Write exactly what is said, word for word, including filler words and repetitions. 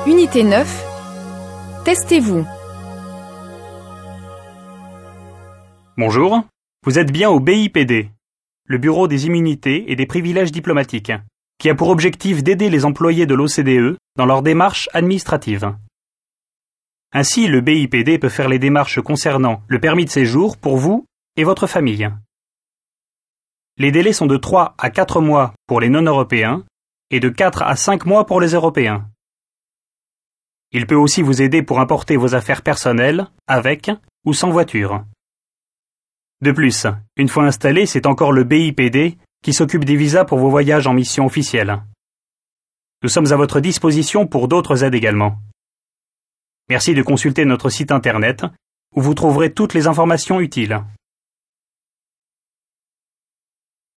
Unité neuf. Testez-vous. Bonjour, vous êtes bien au B I P D, le Bureau des immunités et des privilèges diplomatiques, qui a pour objectif d'aider les employés de l'O C D E dans leurs démarches administratives. Ainsi, le B I P D peut faire les démarches concernant le permis de séjour pour vous et votre famille. Les délais sont de trois à quatre mois pour les non-européens et de quatre à cinq mois pour les Européens. Il peut aussi vous aider pour importer vos affaires personnelles avec ou sans voiture. De plus, une fois installé, c'est encore le B I P D qui s'occupe des visas pour vos voyages en mission officielle. Nous sommes à votre disposition pour d'autres aides également. Merci de consulter notre site internet où vous trouverez toutes les informations utiles.